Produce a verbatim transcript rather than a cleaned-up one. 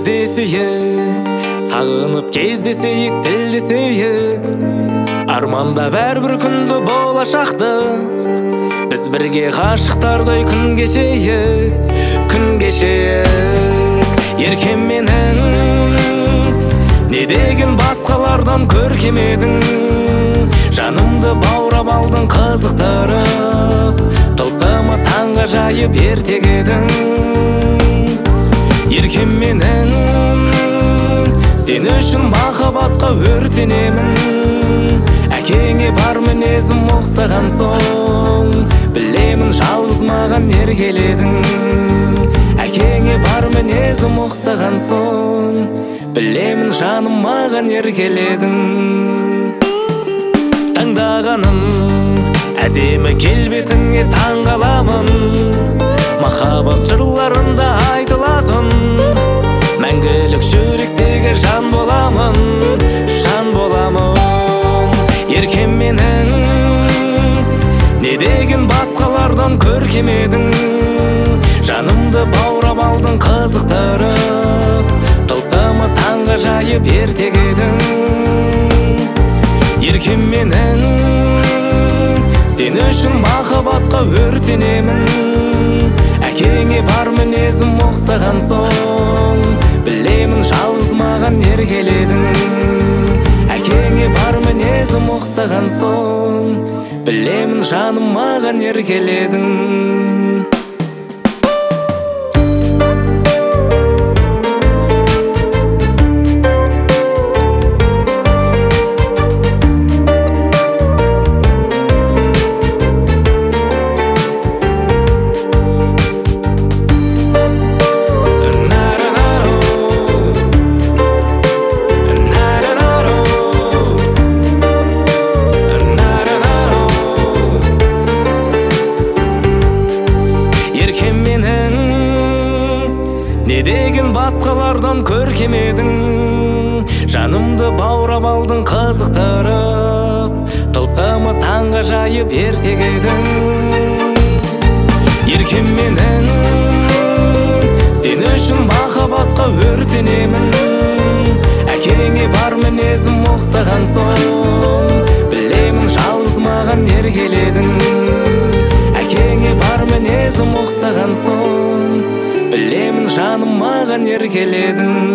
кездесейік, сағынып кездесейік, тілдесейік. Арманда бәрбір күнді болашақты, біз бірге ғашықтардай күн кешейік, күн кешейік. Еркем менің, не деген басқалардан көркем едің, жанымды баурап алдың қызықтырып, тылсымы таңға жайып ертек едің. Еркем менің, сен үшін махаббатқа өртенемін, әкеңе бар мінезім ұқсаған соң, білемін жалғыз маған еркеледің. Әкеңе бар мінезім ұқсаған соң, білемін жаным маған еркеледің. Таңдағаным әдемі келбетіңе таңғаламын, махаббат жырларында айтылатын, мәңгілік жүректегі жан боламын, жан боламын. Еркем менің, не деген басқалардан көркем едің, жанымды баурап алдың қызықтырып, тылсымы таңға жайып ертек едің. Еркем менің, сен үшін махаббатқа өртенемін, әкеңе бар мінезім ұқсаған соң, білемін жалғыз маған еркеледің. Әкеңе бар мінезім ұқсаған соң, білемін жаным маған еркеледің. Не деген басқалардан көркем едің, жанымды баурап алдың қызықтырып, тылсымы таңға жайып ертек едің. Еркем менің, сен үшін махаббатқа өртенемін, әкеңе бар мінезім ұқсаған соң, білемін жалғыз маған еркеледің. Әкеңе бар мінезім ұқсаған соң, білемін жаным маған еркеледің.